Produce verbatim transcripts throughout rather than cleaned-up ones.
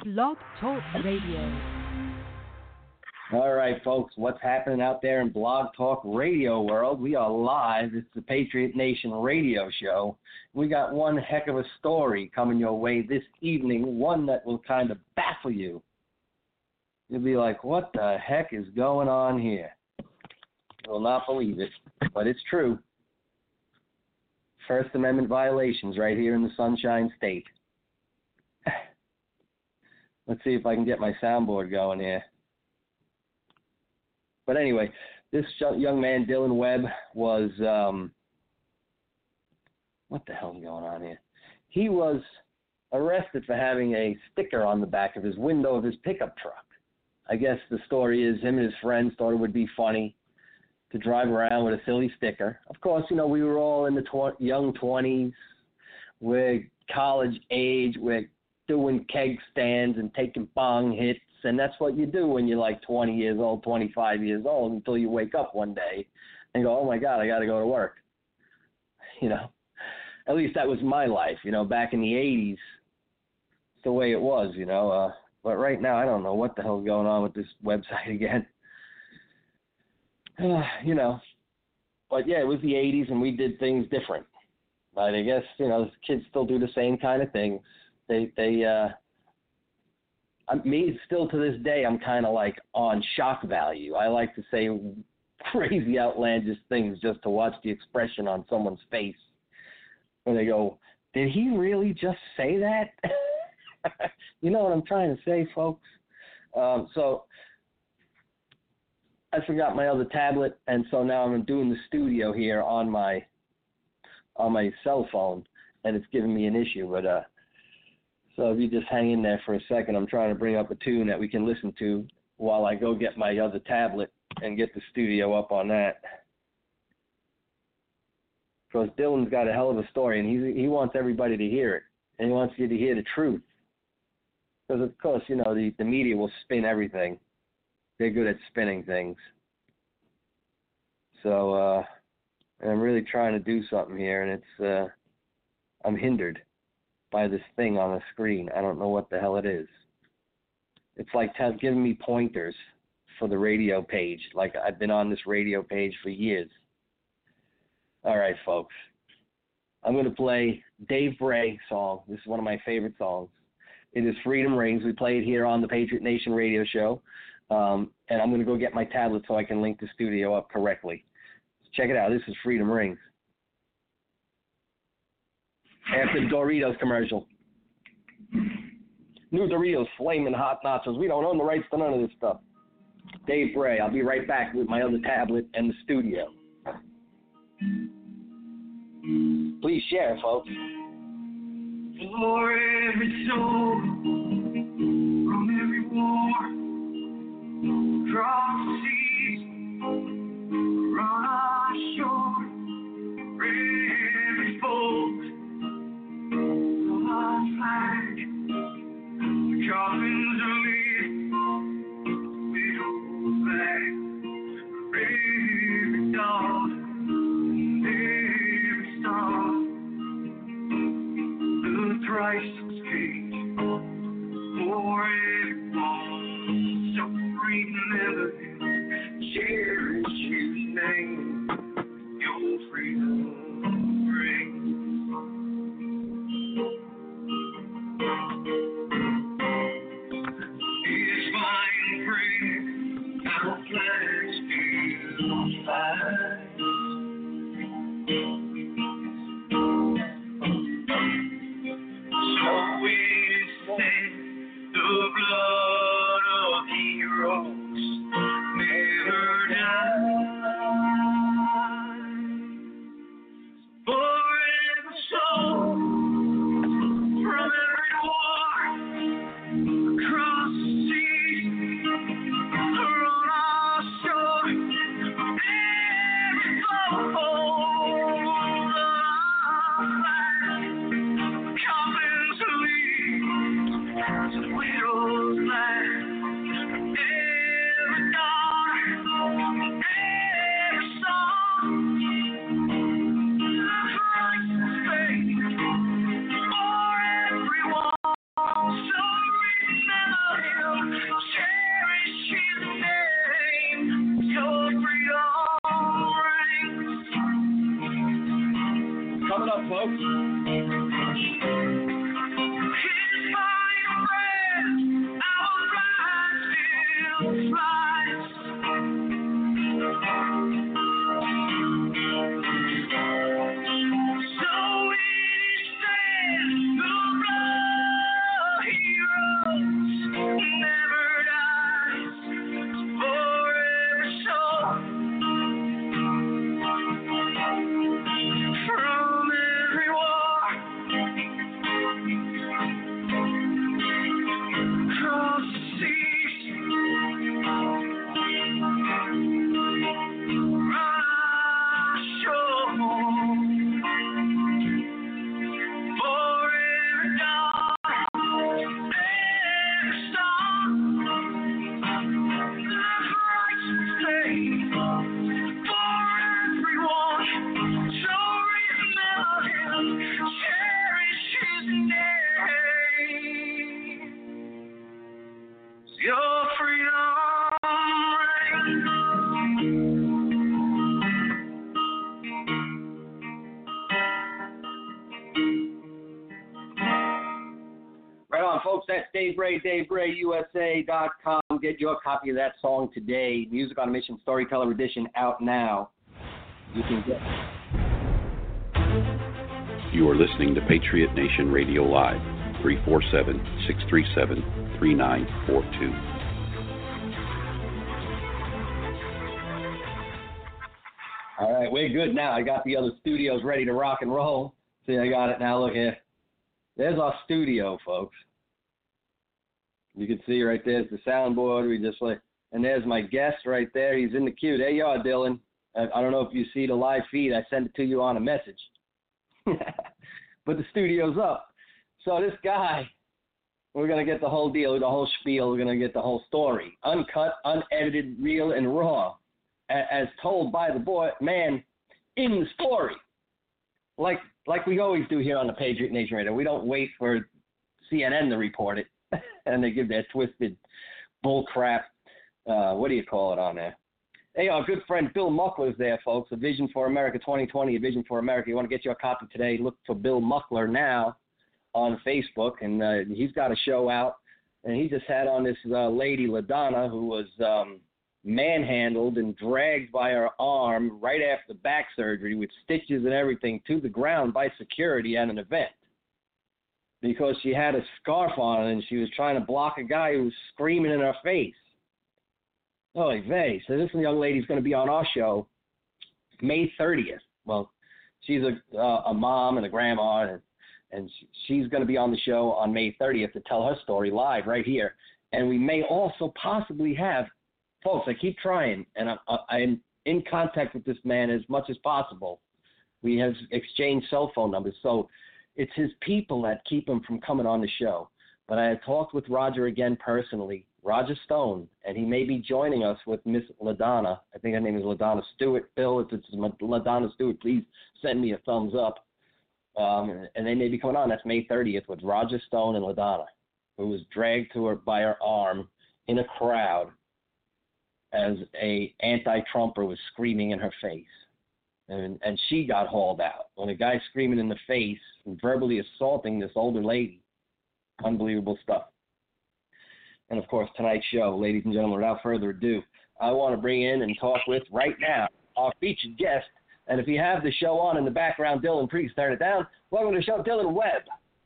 Blog Talk Radio. All right, folks, what's happening out there in Blog Talk Radio world? We are live. It's the Patriot Nation radio show. We got one heck of a story coming your way this evening, one that will kind of baffle you. You'll be like, what the heck is going on here? You will not believe it, but it's true. First Amendment violations right here in the Sunshine State. Let's see if I can get my soundboard going here. But anyway, this young man, Dylan Webb, was, um, what the hell's going on here? He was arrested for having a sticker on the back of his window of his pickup truck. I guess the story is him and his friends thought it would be funny to drive around with a silly sticker. Of course, you know, we were all in the tw- young twenties. We're college age. We're doing keg stands and taking bong hits. And that's what you do when you're like twenty years old, twenty-five years old, until you wake up one day and go, oh, my God, I got to go to work. You know, at least that was my life, you know, back in the eighties. It's the way it was, you know. Uh, but right now, I don't know what the hell's going on with this website again. Uh, you know, but, yeah, it was the eighties, and we did things different. But I guess, you know, kids still do the same kind of things. They, they, uh, me, still to this day, I'm kind of like on shock value. I like to say crazy, outlandish things just to watch the expression on someone's face when they go, did he really just say that? You know what I'm trying to say, folks? Um, so I forgot my other tablet, and so now I'm doing the studio here on my on my cell phone, and it's giving me an issue. But uh, so if you just hang in there for a second, I'm trying to bring up a tune that we can listen to while I go get my other tablet and get the studio up on that. Because Dylan's got a hell of a story, and he he wants everybody to hear it, and he wants you to hear the truth. Because, of course, you know, the, the media will spin everything. They're good at spinning things. So uh, I'm really trying to do something here, and it's uh, I'm hindered by this thing on the screen. I don't know what the hell it is. It's like t- giving me pointers for the radio page. Like I've been on this radio page for years. All right, folks. I'm going to play Dave Bray song. This is one of my favorite songs. It is Freedom Rings. We play it here on the Patriot Nation radio show. Um, and I'm going to go get my tablet so I can link the studio up correctly. Check it out. This is Freedom Rings. After the Doritos commercial. New Doritos, flaming hot nachos. We don't own the rights to none of this stuff. Dave Bray. I'll be right back with my other tablet and the studio. Please share, folks. For every soul, from every war, across the seas, run ashore, for every fold of our flag, the coffins are made, we hold back, for every dog, and every star. Christ was paid for everyone, so remember, cherish His name, your freedom rings. His fine praise, our flags still fly. So we send the blood of heroes folks. That's Dave Bray, Dave Bray U S A dot com. Get your copy of that song today. Music on a Mission Storyteller Edition out now. You can get You are listening to Patriot Nation Radio Live, three four seven, six three seven, three nine four two. All right, we're good now. I got the other studios ready to rock and roll. See, I got it now. Look here. There's our studio, folks. You can see right there's the soundboard. We just like, and there's my guest right there. He's in the queue. There you are, Dylan. I, I don't know if you see the live feed. I sent it to you on a message. But the studio's up. So this guy, we're going to get the whole deal, the whole spiel. We're going to get the whole story. Uncut, unedited, real, and raw. As told by the boy, man in the story. Like like we always do here on the Patriot Nation Radio. We don't wait for C N N to report it, and they give their twisted bull crap, uh, what do you call it on there? Hey, our good friend Bill Muckler's there, folks. A Vision for America twenty twenty, A Vision for America. You want to get your copy today, look for Bill Muckler now on Facebook, and uh, he's got a show out. And he just had on this uh, lady, LaDonna, who was um, manhandled and dragged by her arm right after back surgery with stitches and everything to the ground by security at an event because she had a scarf on and she was trying to block a guy who was screaming in her face. Oy vey. So this young lady's going to be on our show May thirtieth. Well, she's a, uh, a mom and a grandma, and, and she's going to be on the show on May thirtieth to tell her story live right here. And we may also possibly have, folks, I keep trying, and I, I, I'm in contact with this man as much as possible. We have exchanged cell phone numbers, so it's his people that keep him from coming on the show. But I had talked with Roger again personally, Roger Stone, and he may be joining us with Miss LaDonna. I think her name is LaDonna Stewart. Bill, if it's LaDonna Stewart, please send me a thumbs up. Um, and they may be coming on. That's May thirtieth with Roger Stone and LaDonna, who was dragged to her by her arm in a crowd as a anti-Trumper was screaming in her face. And, and she got hauled out. When a guy screaming in the face and verbally assaulting this older lady, unbelievable stuff. And, of course, tonight's show, ladies and gentlemen, without further ado, I want to bring in and talk with right now our featured guest. And if you have the show on in the background, Dylan, please turn it down. Welcome to the show, Dylan Webb.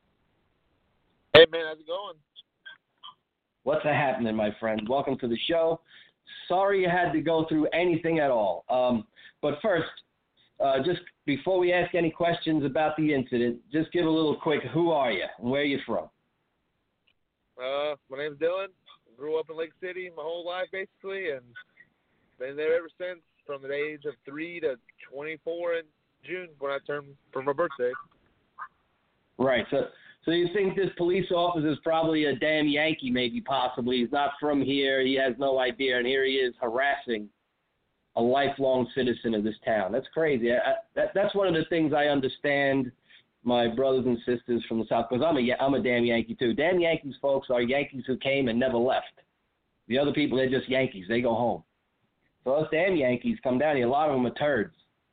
Hey, man, how's it going? What's happening, my friend? Welcome to the show. Sorry you had to go through anything at all. Um, but first, uh, just before we ask any questions about the incident, just give a little quick, who are you and where are you from? Uh, my name's Dylan. Grew up in Lake City my whole life, basically, and been there ever since, from the age of three to twenty-four in June when I turned for my birthday. Right. So, so you think this police officer is probably a damn Yankee, maybe, possibly. He's not from here. He has no idea, and here he is harassing a lifelong citizen of this town. That's crazy. I, that, that's one of the things I understand my brothers and sisters from the South, because I'm a, I'm a damn Yankee too. Damn Yankees, folks, are Yankees who came and never left. The other people, they're just Yankees. They go home. So those damn Yankees come down here. A lot of them are turds.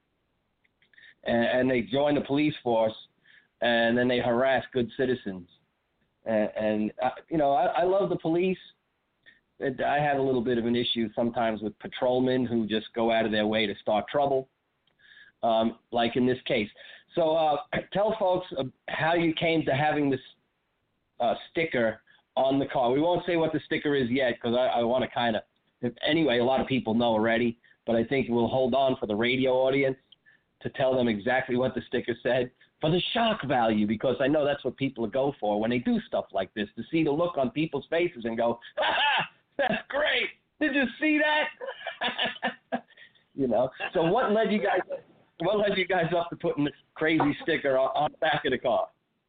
And, and they join the police force, and then they harass good citizens. And, and uh, you know, I, I love the police. I have a little bit of an issue sometimes with patrolmen who just go out of their way to start trouble, um, like in this case. So uh, tell folks uh, how you came to having this uh, sticker on the car. We won't say what the sticker is yet because I, I want to kind of – anyway, a lot of people know already, but I think we'll hold on for the radio audience to tell them exactly what the sticker said for the shock value, because I know that's what people go for when they do stuff like this, to see the look on people's faces and go, ha-ha, that's great. Did you see that? You know, so what led you guys – What led you guys up to putting this crazy sticker on, on the back of the car?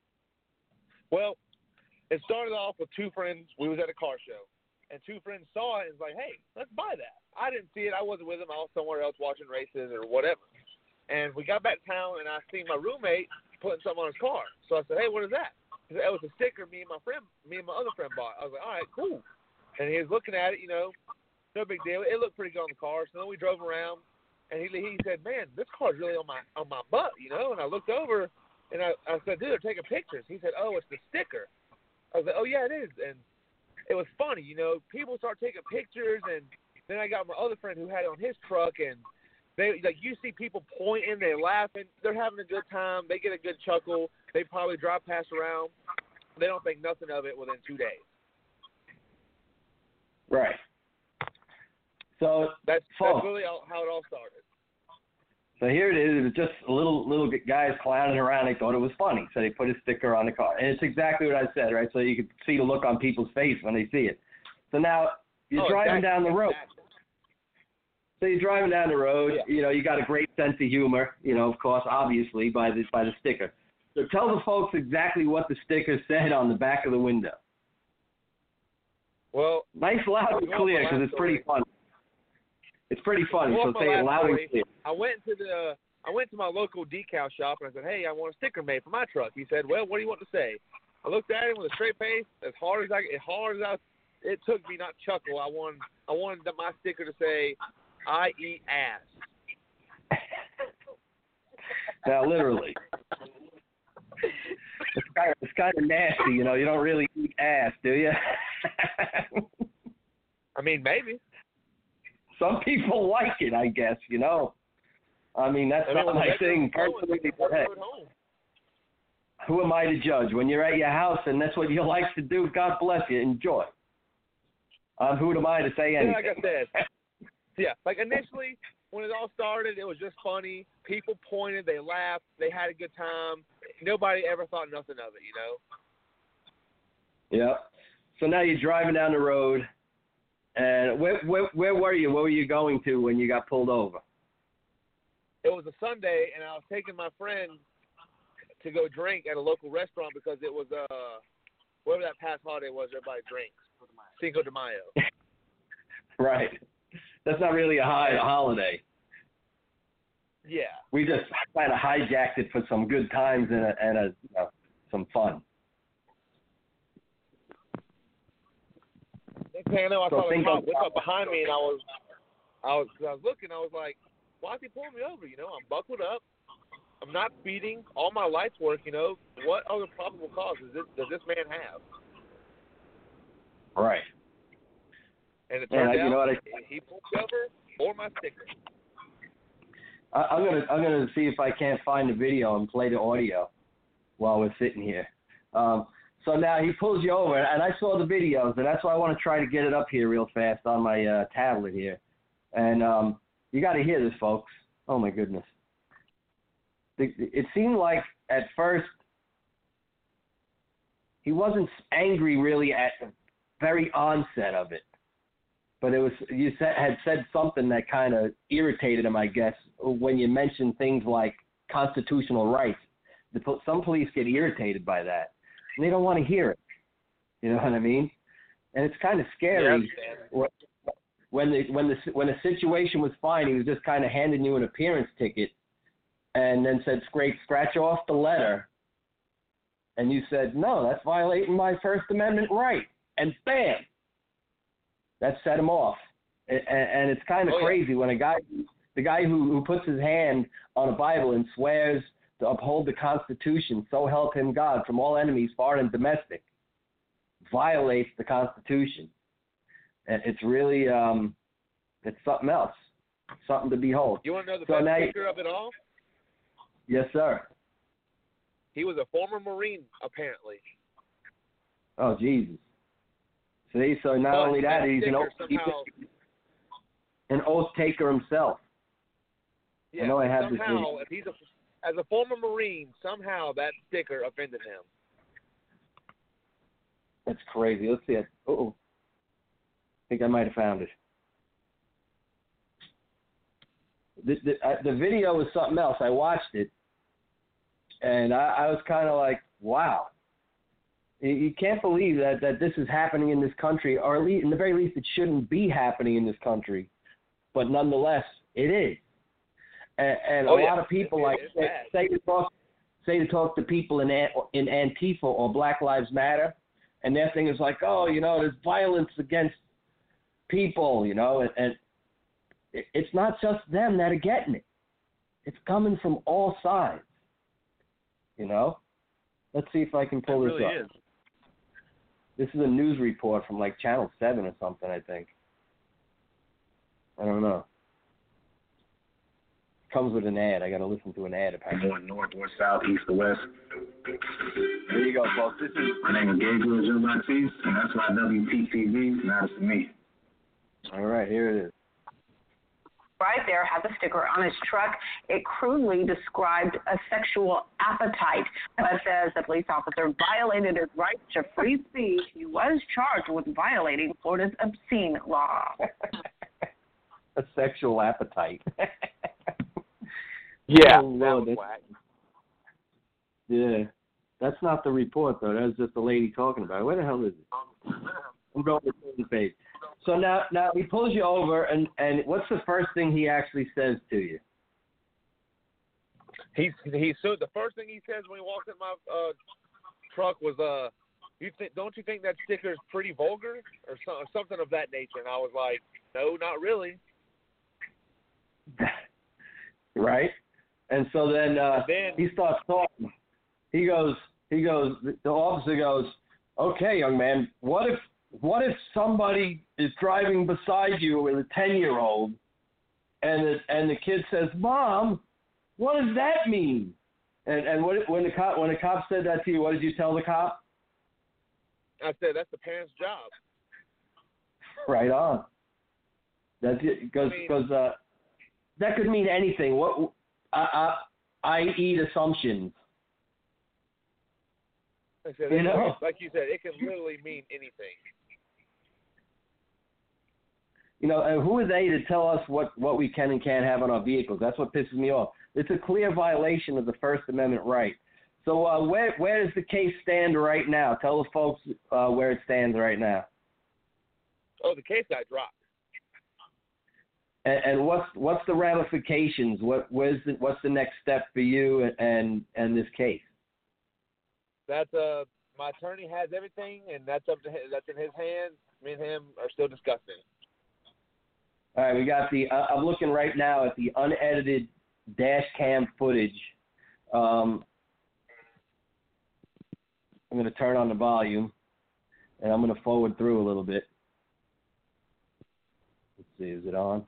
Well, it started off with two friends. We was at a car show, and two friends saw it and was like, hey, let's buy that. I didn't see it. I wasn't with them. I was somewhere else watching races or whatever. And we got back to town, and I seen my roommate putting something on his car. So I said, hey, what is that? He said, it was a sticker me and my friend, me and my other friend bought. I was like, all right, cool. And he was looking at it, you know, no big deal. It looked pretty good on the car. So then we drove around. And he he said, man, this car's really on my on my butt, you know. And I looked over, and I, I said, dude, they're taking pictures. He said, oh, it's the sticker. I was like, oh, yeah, it is. And it was funny, you know. People start taking pictures, and then I got my other friend who had it on his truck, and they like you see people pointing, they're laughing, they're having a good time, they get a good chuckle, they probably drive past around, they don't think nothing of it within two days. Right. So that's, folks, that's really all, how it all started. So here it is. It was just little little guys clowning around. They thought it was funny, so they put a sticker on the car, and it's exactly what I said, right? So you could see the look on people's face when they see it. So now you're oh, driving exactly, down the road. Exactly. So you're driving down the road. Yeah. You know, you got a great sense of humor. You know, of course, obviously by the by the sticker. So tell the folks exactly what the sticker said on the back of the window. Well, nice, loud, and clear, because it's pretty funny. It's pretty funny. Well, so say it loud and clear. I went to the I went to my local decal shop and I said, "Hey, I want a sticker made for my truck." He said, "Well, what do you want to say?" I looked at him with a straight face, as hard as I as hard as I it took me not to chuckle. I wanted I wanted my sticker to say, "I eat ass." Now, literally. It's kind, of, it's kind of nasty, you know. You don't really eat ass, do you? I mean, maybe. Some people like it, I guess, you know. I mean, that's I mean, not my thing personally. But hey, who am I to judge? When you're at your house and that's what you like to do, God bless you. Enjoy. Um, who am I to say anything? Yeah, like I said, yeah, like initially when it all started, it was just funny. People pointed, they laughed, they had a good time. Nobody ever thought nothing of it, you know? Yeah. So now you're driving down the road, and where, where where were you? Where were you going to when you got pulled over? It was a Sunday, and I was taking my friend to go drink at a local restaurant because it was, uh, whatever that past holiday was, everybody drinks. Cinco de Mayo. Right. That's not really a high holiday. Yeah. We just kind of hijacked it for some good times and, a, and a, you know, some fun. Next thing I know, I So saw the think cop of- look up behind me, and I was, I was, I was looking. I was like, "Why is he pulling me over?" You know, I'm buckled up. I'm not speeding. All my lights work. You know, what other probable causes does this, does this man have? Right. And it Yeah, turned you out know what I, he pulled me over or my sticker. I, I'm gonna I'm gonna see if I can't find the video and play the audio while we're sitting here. Um, so now he pulls you over, and I saw the videos, and that's why I want to try to get it up here real fast on my uh, tablet here. And um, you got to hear this, folks. Oh my goodness. The, it seemed like at first he wasn't angry really at the very onset of it. But it was you said, had said something that kind of irritated him, I guess, when you mentioned things like constitutional rights. The, some police get irritated by that. And they don't want to hear it. You know what I mean? And it's kind of scary Yeah, when the when the when the situation was fine. He was just kind of handing you an appearance ticket, and then said, "Scrape, scratch off the letter." And you said, "No, that's violating my First Amendment right." And bam. That set him off, and, and it's kind of oh, crazy yeah. when a guy, the guy who, who puts his hand on a Bible and swears to uphold the Constitution, so help him God, from all enemies, foreign and domestic, violates the Constitution. And it's really, um, it's something else, something to behold. You want to know the so best now, picture of it all? Yes, sir. He was a former Marine, apparently. Oh, Jesus. See, so not but only that, he's an oath, somehow, an oath taker himself. yeah, I know I have this somehow, video. if he's a, as a former Marine, somehow that sticker offended him. That's crazy. Let's see it. Uh-oh. I think I might have found it. The, the, uh, the video was something else. I watched it, and I, I was kind of like, wow. You can't believe that, that this is happening in this country, or at least, in the very least, it shouldn't be happening in this country. But nonetheless, it is. And, and oh, a yeah. lot of people it, like say, say to talk say to talk to people in in Antifa or Black Lives Matter, and their thing is like, oh, you know, there's violence against people, you know, and, and it, it's not just them that are getting it. It's coming from all sides, you know. Let's see if I can pull it this really up. is. This is a news report from like Channel seven or something, I think. I don't know. Comes with an ad. I got to listen to an ad. Apparently. Going north or south, east or west. There you go, folks. This is My name is Gabriel Jean-Baptiste, and that's why W P T V matters to me. all right. Here it is. Right there had the sticker on his truck. It crudely described a sexual appetite, but says the police officer violated his right to free speech. He was charged with violating Florida's obscene law. A sexual appetite. Yeah, Oh, that Lord, was that's- whack. Yeah. That's not the report, though. That's just the lady talking about it. Where the hell is it? I'm going to the page. So now, now he pulls you over, and, and what's the first thing he actually says to you? He's he so the first thing he says when he walks in my uh, truck was uh, you think don't you think that sticker is pretty vulgar or, so, or something of that nature? And I was like, no, not really. Right? And so then, uh, And then he starts talking. He goes, he goes, the officer goes, okay, young man, what if, what if somebody is driving beside you with a ten-year-old, and the, and the kid says, Mom, what does that mean? And and what, when the cop when the cop said that to you, what did you tell the cop? I said that's the parent's job. Right on. That's it, because I mean- because uh, that could mean anything. What I I, I eat assumptions. I said, You it- know? like you said, it can literally mean anything. You know, and who are they to tell us what, what we can and can't have on our vehicles? That's what pisses me off. It's a clear violation of the First Amendment right. So uh, where where does the case stand right now? Tell the folks uh, where it stands right now. Oh, the case got dropped. And, and what's what's the ramifications? What where's the, what's the next step for you and and this case? That's uh, my attorney has everything, and that's up to him, that's in his hands. Me and him are still discussing. All right, we got the. Uh, I'm looking right now at the unedited dash cam footage. Um, I'm going to turn on the volume, and I'm going to forward through a little bit. Let's see, is it on?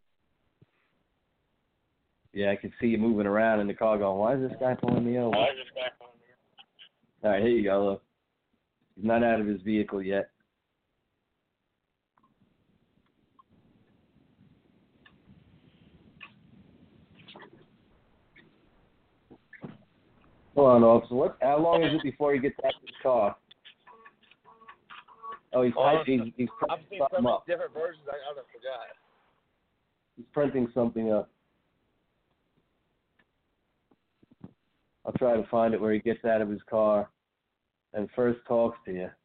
Yeah, I can see you moving around in the car going, why is this guy pulling me over? Why is this guy pulling me over? All right, here you go, look. He's not out of his vehicle yet. Hold on, officer. What? How long is it before he gets out of his car? Oh, he's Oh, typing. He's, he's I've printing seen so something many up. different versions, I, I done forgot. He's printing something up. I'll try to find it where he gets out of his car and first talks to you.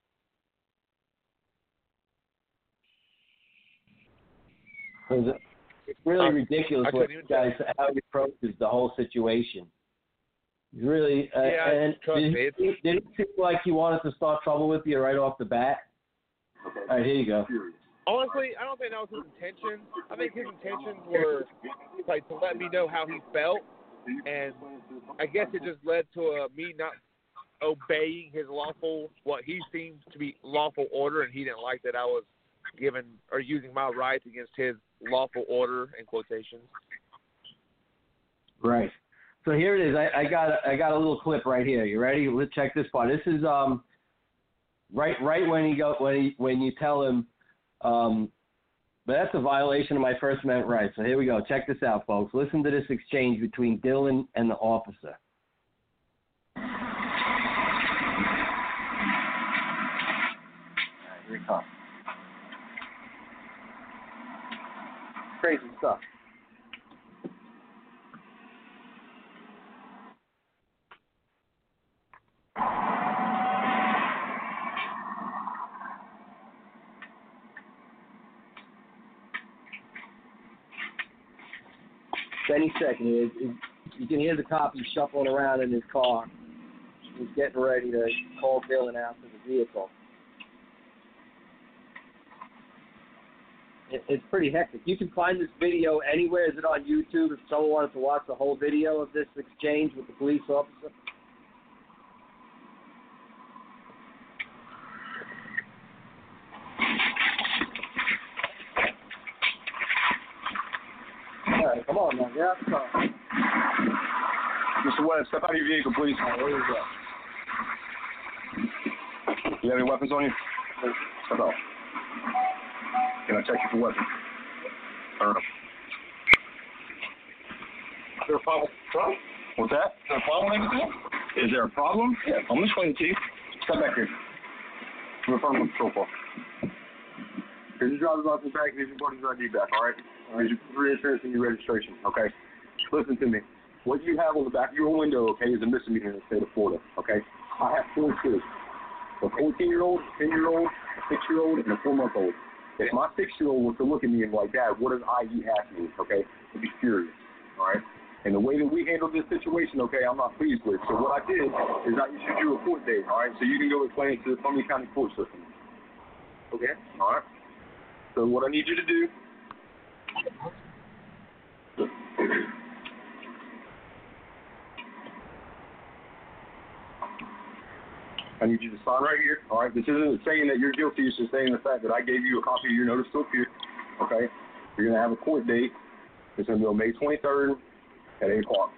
It's really I- ridiculous I what couldn't this even guy, how he approaches the whole situation. He's really, uh, Yeah, and trust did, me, it's- he, did it seem like he wanted to start trouble with you right off the bat? All right, here you go. Honestly, I don't think that was his intention. I think his intentions were like to let me know how he felt, and I guess it just led to uh, me not obeying his lawful, what he seemed to be lawful order, and he didn't like that I was given or using my rights against his lawful order in quotations. Right. So here it is. I, I got I got a little clip right here. You ready? Let's check this part. This is um right right when he go when he, when you tell him, um, but that's a violation of my First Amendment rights. So here we go. Check this out, folks. Listen to this exchange between Dylan and the officer. All right, here it comes. Crazy stuff. Any second, you you can hear the cop. He's shuffling around in his car. He's getting ready to call Dylan out to the vehicle. It, it's pretty hectic. You can find this video anywhere. Is it on YouTube if someone wanted to watch the whole video of this exchange with the police officer? on now, get out the car. Mister Webb, step out of your vehicle, please. All right, where is that? Do you have any weapons on you? Step out. Can I check you for weapons? Turn them. Is there a problem? Huh? What's that? Is there a problem with anything? Is there a problem? Yeah. I'm going to explain it to you. Step back here. I'm going to phone control car. Here's your driver's license back. Here's your buddy's I D back, all right? Here's your insurance and your registration, okay? Listen to me. What you have on the back of your window, okay, is a misdemeanor in the state of Florida, okay? I have four kids. A fourteen-year-old, a ten-year-old, a six-year-old, and a four-month-old. If my six-year-old was to look at me and like, Dad, what does I E have to me, okay? I'd be furious, all right? And the way that we handled this situation, okay, I'm not pleased with. So what I did is I issued you a court date, all right? So you can go explain it to the Columbia County court system. Okay? All right? So what I need you to do I need you to sign right here, all right? This isn't saying that you're guilty. It's just saying the fact that I gave you a copy of your notice to appear, okay? You're going to have a court date. It's going to be on May twenty-third at eight o'clock.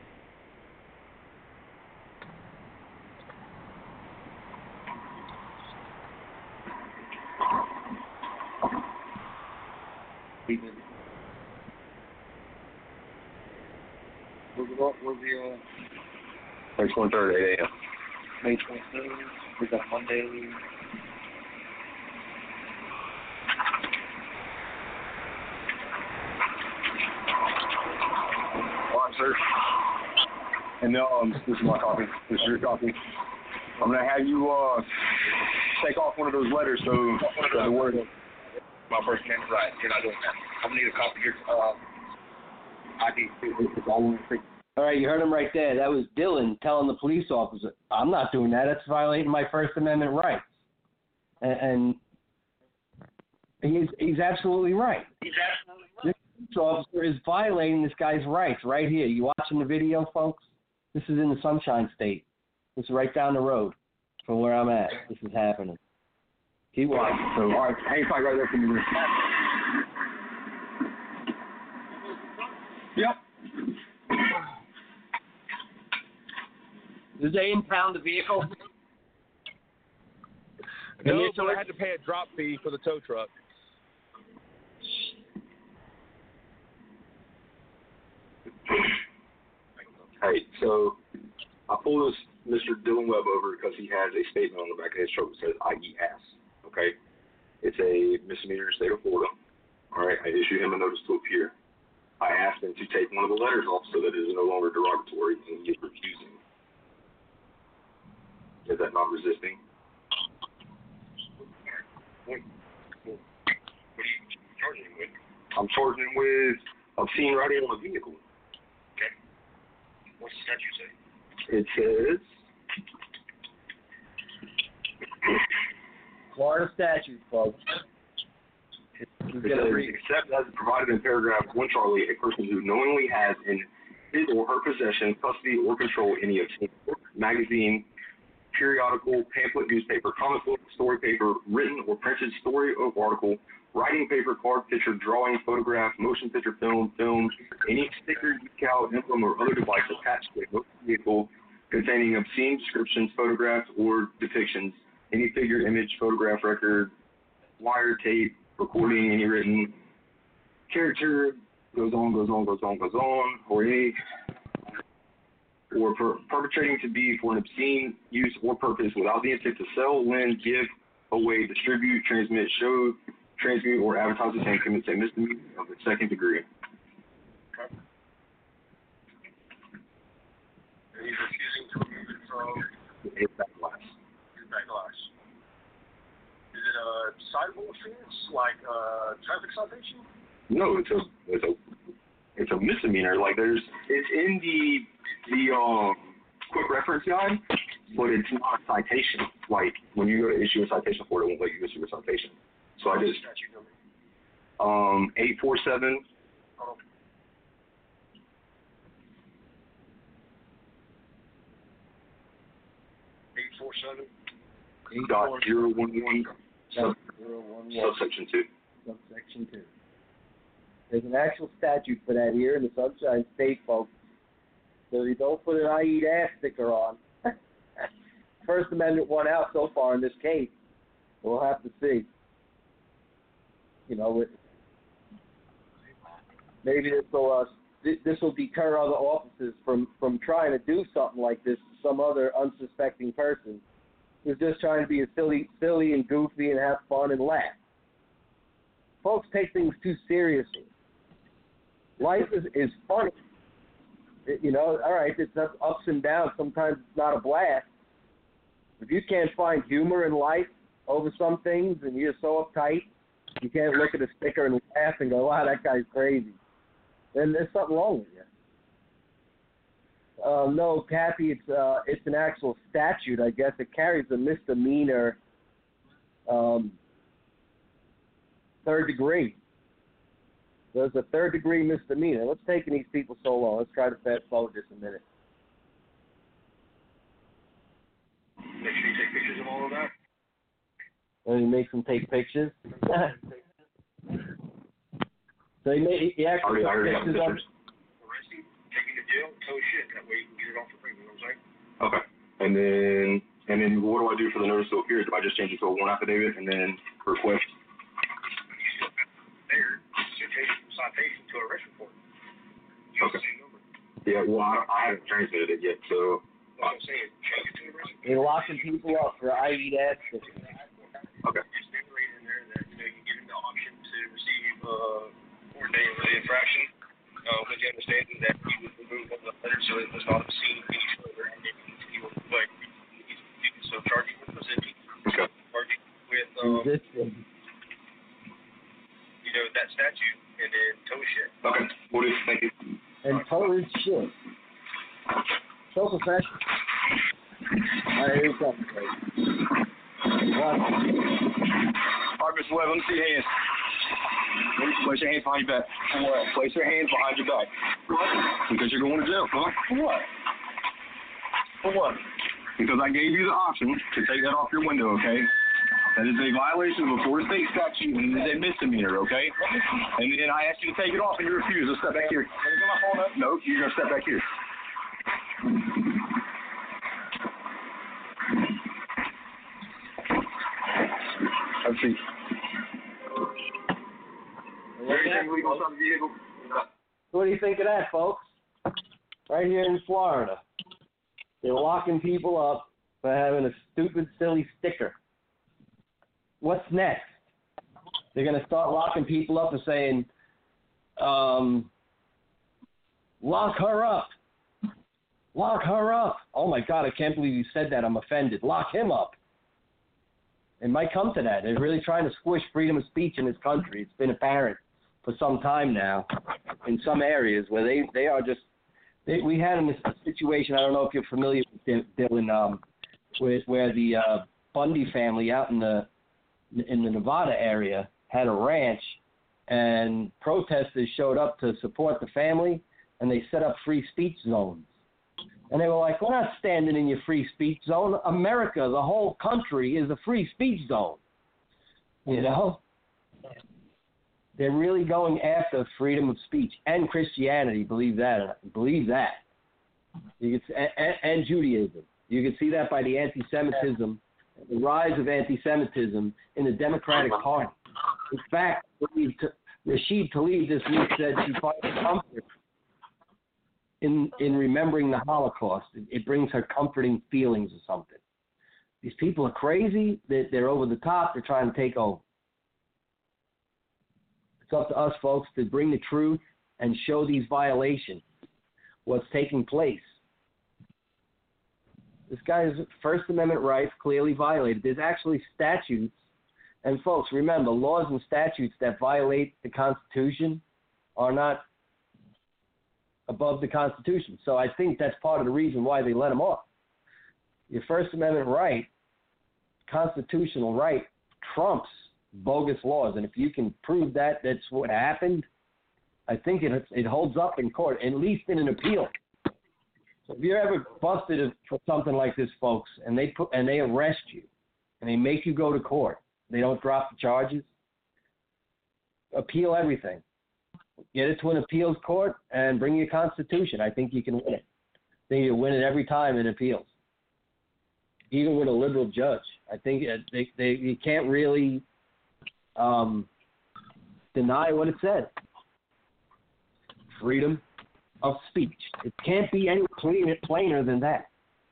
What was the, uh... May twenty-third at eight a.m. May twenty-third, was that Monday? All right, sir. And um, this is my copy. This is your copy. I'm going to have you uh, take off one of those letters so the word... My first name is right. You're not doing that. I'm going to need a copy of your uh, I D. It's all in the All right, you heard him right there. That was Dylan telling the police officer, I'm not doing that. That's violating my First Amendment rights. And, and he's he's absolutely right. He's absolutely right. This police officer is violating this guy's rights right here. You watching the video, folks? This is in the Sunshine State. This is right down the road from where I'm at. This is happening. Keep watching. So, all right, hang tight right there for me. Yep. Did they impound the vehicle? No, but I had to pay a drop fee for the tow truck. Hey, so I pulled this Mister Dylan Webb over because he has a statement on the back of his truck that says I E ass. Okay? It's a misdemeanor in the state of Florida. All right? I issued him a notice to appear. I asked him to take one of the letters off so that it is no longer derogatory, and he is refusing. Is that not resisting? What, what are you charging him with? I'm charging him with obscene writing on a vehicle. Okay. What's the statute say? It says... Florida statute, folks. It says, except as provided in paragraph one, Charlie, a person who knowingly has in his or her possession, custody, or control any obscene book, magazine, periodical, pamphlet, newspaper, comic book, story paper, written or printed story or article, writing paper, card, picture, drawing, photograph, motion picture, film, film, any sticker, decal, emblem, or other device attached to a motor vehicle containing obscene descriptions, photographs, or depictions, any figure, image, photograph, record, wire, tape, recording, any written character, goes on, goes on, goes on, goes on, or any, or per, perpetrating to be for an obscene use or purpose without the intent to sell, lend, give away, distribute, transmit, show, transmute, or advertise the same commits a misdemeanor of the second degree. Okay. And he's refusing to remove it from his back glass. His back glass. Is it a citable offense, like uh, traffic citation? No, it's a it's a it's a misdemeanor. Like there's it's in the the um quick reference guide, but it's not a citation. Like when you go to issue a citation for it, it won't let you issue a citation. So I just statute number. Um eight four seven. Oh. Eight four seven. Dot zero one one. Sub, zero one one. Subsection two. Subsection two. There's an actual statute for that here in the Sunshine State, folks. So you don't put an I eat ass sticker on. First Amendment won out so far in this case. We'll have to see. You know, it, maybe this will uh, this will deter other officers from, from trying to do something like this to some other unsuspecting person who's just trying to be as silly, silly and goofy and have fun and laugh. Folks take things too seriously. Life is, is funny. It, you know, all right, it's ups and downs. Sometimes it's not a blast. If you can't find humor in life over some things and you're so uptight, you can't look at a sticker and laugh and go, wow, that guy's crazy. Then there's something wrong with you. Uh, no, Kathy, it's uh, it's an actual statute, I guess. It carries a misdemeanor um, third degree. There's a third degree misdemeanor. What's taking these people so long? Let's try to fast forward just a minute. Make sure you take pictures of all of that. And he makes them take pictures. So he, made, he actually took pictures of. Arresting, taking to jail, tow shit. That way you can get it off for free. You know what I'm saying? Okay. And then, and then, what do I do for the notice to appear? Do I just change it to a warrant affidavit and then request? There, citation, citation to arrest report. Okay. Yeah. Well, I, I haven't transmitted it yet, so. What I'm saying, change it to arrest report. They're locking people up for I eat ass stickers. Okay. It's stipulated in there that you know you give him the option to receive uh, four days for the infraction, uh, with the understanding that he was removed from the letter so it was not obscene any further, and then he will, but you can still charge you with resisting. Okay. Charge you with um, Resisting. you know that statute, and then tow shit. Okay. What is? Thank you. And tow his shit. So professional. All right, here's something crazy. What? All right, Mister Webb, let me see your hands. Place your hands behind your back. What? Place your hands behind your back. What? Because you're going to jail, huh? For what? For what? Because I gave you the option to take that off your window, okay? That is a violation of a Florida state statute and it is a misdemeanor, okay? And then I asked you to take it off and you refused. Let's step back here. Can I get my phone up? No, you're going to step back here. Let's see. So what do you think of that, folks? Right here in Florida. They're locking people up for having a stupid, silly sticker. What's next? They're going to start locking people up and saying, um, lock her up. Lock her up. Oh, my God, I can't believe you said that. I'm offended. Lock him up. It might come to that. They're really trying to squish freedom of speech in this country. It's been apparent for some time now in some areas where they, they are just they, – we had a situation, I don't know if you're familiar with Dylan, um, with, where the uh, Bundy family out in the in the Nevada area had a ranch, and protesters showed up to support the family, and they set up free speech zones. And they were like, we're not standing in your free speech zone. America, the whole country, is a free speech zone. You know? They're really going after freedom of speech and Christianity, believe that. Believe that. You can, and, and Judaism. You can see that by the anti-Semitism, the rise of anti-Semitism in the Democratic Party. In fact, Rashid Tlaib this week said she finds comfort in in remembering the Holocaust. It, it brings her comforting feelings or something. These people are crazy. They're, they're over the top. They're trying to take over. It's up to us, folks, to bring the truth and show these violations, what's taking place. This guy's First Amendment rights clearly violated. There's actually statutes. And, folks, remember, laws and statutes that violate the Constitution are not above the Constitution. So I think that's part of the reason why they let him off. Your First Amendment right, constitutional right, trumps bogus laws. And if you can prove that that's what happened, I think it it holds up in court, at least in an appeal. So if you're ever busted for something like this, folks, and they put and they arrest you, and they make you go to court, they don't drop the charges, appeal everything. Get it to an appeals court and bring your Constitution. I think you can win it. I think you win it every time in appeals, even with a liberal judge. I think they, they you can't really um, deny what it says. Freedom of speech. It can't be any plainer, plainer than that.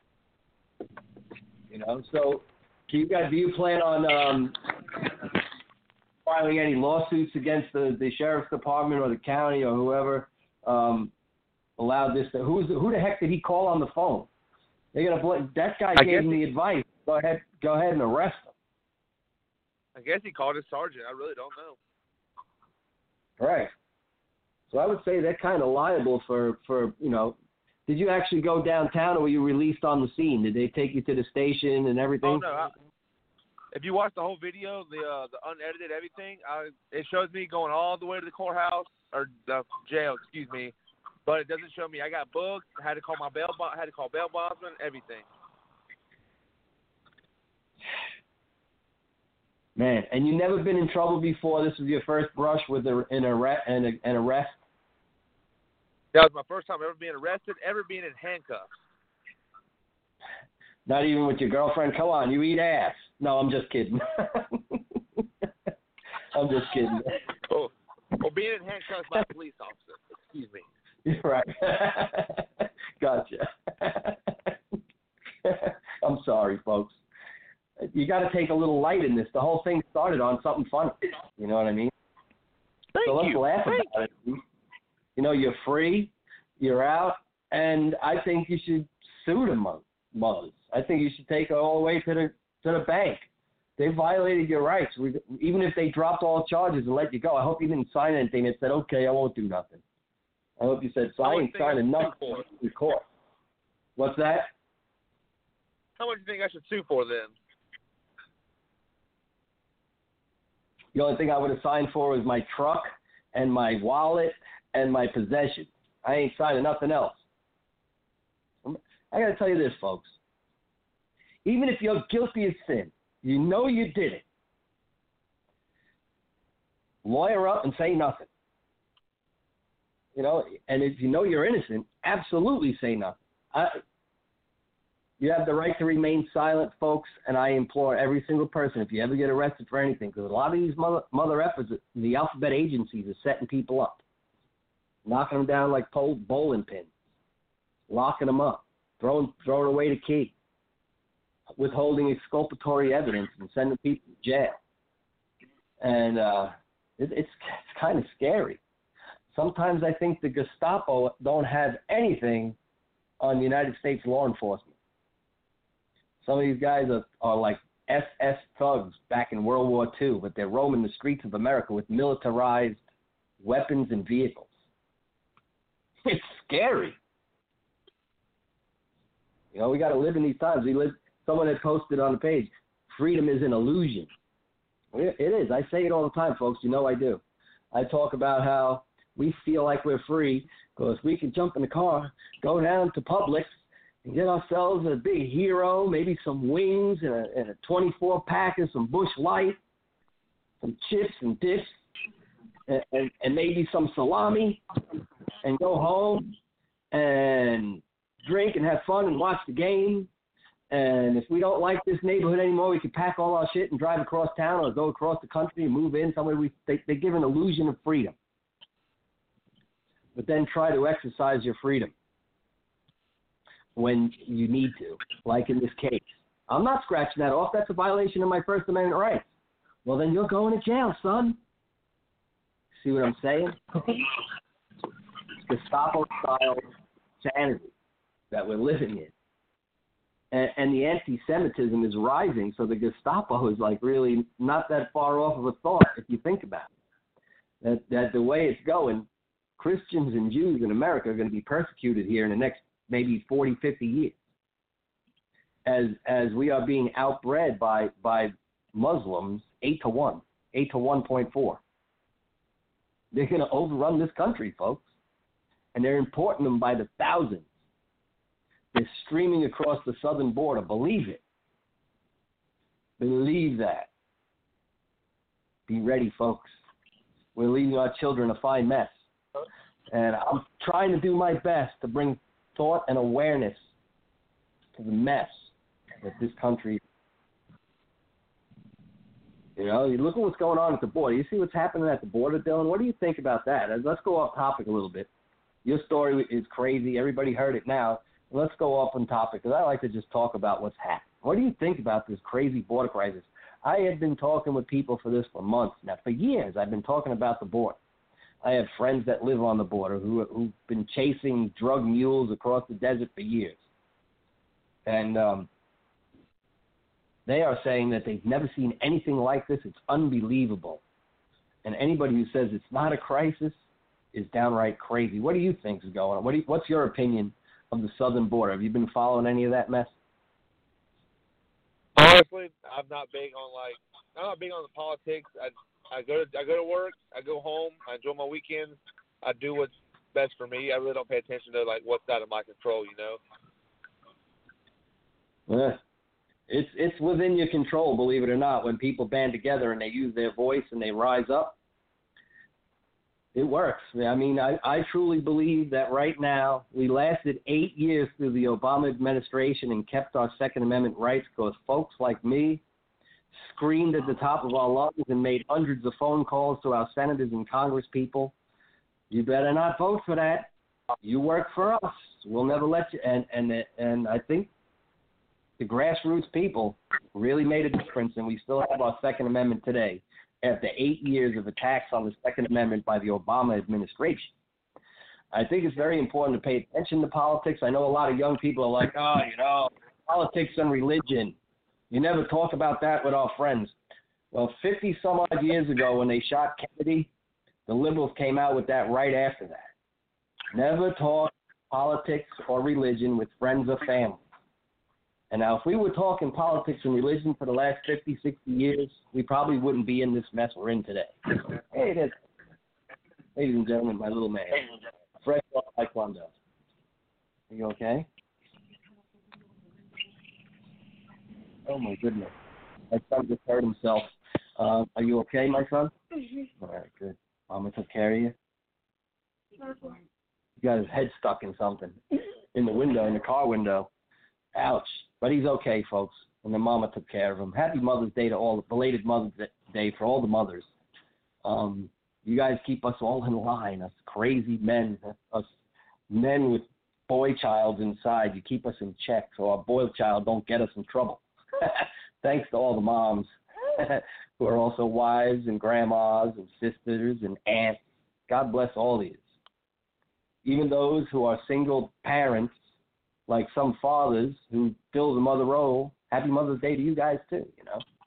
You know. So, do you guys do you plan on um, filing any lawsuits against the, the sheriff's department or the county or whoever um, allowed this? To, who's who the heck did he call on the phone? They're gonna bl- that guy I gave him he, the advice. Go ahead, go ahead and arrest him. I guess he called his sergeant. I really don't know. Right. So I would say they're kind of liable for, for you know. Did you actually go downtown, or were you released on the scene? Did they take you to the station and everything? Oh no. I, If you watch the whole video, the uh, the unedited everything, I, it shows me going all the way to the courthouse or the jail, excuse me, but it doesn't show me. I got booked. I had to call my bail. Had to call bail bondsman. Everything. Man, and you never been in trouble before. This was your first brush with a, an arrest. An, an arrest. That was my first time ever being arrested, ever being in handcuffs. Not even with your girlfriend? Come on, you eat ass. No, I'm just kidding. I'm just kidding. Oh, well, being in handcuffs by a police officer. Excuse me. You're right. Gotcha. I'm sorry, folks. You got to take a little light in this. The whole thing started on something funny. You know what I mean? Thank so let's you. laugh Thank about it. You know, you're free, you're out, and I think you should sue the mothers. I think you should take it all the way to the to the bank. They violated your rights. We, even if they dropped all charges and let you go, I hope you didn't sign anything that said, okay, I won't do nothing. I hope you said, so I ain't signing nothing in court. What's that? How much do you think I should sue for then? The only thing I would have signed for was my truck and my wallet and my possession. I ain't signing nothing else. I got to tell you this, folks. Even if you're guilty of sin, you know you did it. Lawyer up and say nothing. You know, and if you know you're innocent, absolutely say nothing. I, you have the right to remain silent, folks, and I implore every single person, if you ever get arrested for anything, because a lot of these mother, mother efforts, the alphabet agencies are setting people up, knocking them down like pole, bowling pins, locking them up, throwing, throwing away the key, withholding exculpatory evidence and sending people to jail. And uh, it, it's, it's kind of scary. Sometimes I think the Gestapo don't have anything on the United States law enforcement. Some of these guys are, are like S S thugs back in World War Two, but they're roaming the streets of America with militarized weapons and vehicles. It's scary. You know, we got to live in these times. We live. Someone had posted on the page, freedom is an illusion. It is. I say it all the time, folks. You know I do. I talk about how we feel like we're free because we can jump in the car, go down to Publix, and get ourselves a big hero, maybe some wings and a, and a twenty-four pack of some Busch Light, some chips and dips, and, and, and maybe some salami, and go home and drink and have fun and watch the game. And if we don't like this neighborhood anymore, we can pack all our shit and drive across town or go across the country and move in somewhere. We they, they give an illusion of freedom, but then try to exercise your freedom when you need to, like in this case. I'm not scratching that off. That's a violation of my First Amendment rights. Well, then you're going to jail, son. See what I'm saying? Gestapo-style sanity that we're living in. And, and the anti-Semitism is rising, so the Gestapo is like really not that far off of a thought if you think about it. That, that the way it's going, Christians and Jews in America are going to be persecuted here in the next maybe forty, fifty years as as we are being outbred by, by Muslims eight to one, eight to one point four. They're going to overrun this country, folks, and they're importing them by the thousands. They're streaming across the southern border. Believe it. Believe that. Be ready, folks. We're leaving our children a fine mess. And I'm trying to do my best to bring thought and awareness to the mess that this country. You know, you look at what's going on at the border. You see what's happening at the border, Dylan? What do you think about that? Let's go off topic a little bit. Your story is crazy. Everybody heard it now. Let's go off on topic because I like to just talk about what's happening. What do you think about this crazy border crisis? I have been talking with people for this for months now. For years, I've been talking about the border. I have friends that live on the border who, who've been chasing drug mules across the desert for years. And um, they are saying that they've never seen anything like this. It's unbelievable. And anybody who says it's not a crisis is downright crazy. What do you think is going on? What do you, what's your opinion of the southern border? Have you been following any of that mess? Honestly, I'm not big on like I'm not big on the politics. I I go to I go to work, I go home, I enjoy my weekends, I do what's best for me. I really don't pay attention to like what's out of my control, you know. Yeah. It's it's within your control, believe it or not, when people band together and they use their voice and they rise up. It works. I mean, I, I truly believe that right now we lasted eight years through the Obama administration and kept our Second Amendment rights because folks like me screamed at the top of our lungs and made hundreds of phone calls to our senators and Congress people. You better not vote for that. You work for us. We'll never let you. And and and I think the grassroots people really made a difference, and we still have our Second Amendment today after eight years of attacks on the Second Amendment by the Obama administration. I think it's very important to pay attention to politics. I know a lot of young people are like, oh, you know, politics and religion. You never talk about that with our friends. Well, fifty some odd years ago when they shot Kennedy, the liberals came out with that right after that. Never talk politics or religion with friends or family. And now if we were talking politics and religion for the last fifty, sixty years, we probably wouldn't be in this mess we're in today. Hey, it is. Ladies and gentlemen, my little man, fresh off Taekwondo. Are you okay? Oh, my goodness. My son just hurt himself. Uh, are you okay, my son? Mm-hmm. All right, good. Mama took care of you? Mm-hmm. He got his head stuck in something in the window, in the car window. Ouch. But he's okay, folks. And the mama took care of him. Happy Mother's Day to all, belated Mother's Day for all the mothers. Um, you guys keep us all in line, us crazy men, us men with boy childs inside. You keep us in check so our boy child don't get us in trouble. Thanks to all the moms who are also wives and grandmas and sisters and aunts. God bless all these. Even those who are single parents, like some fathers who fill the mother role. Happy Mother's Day to you guys too, you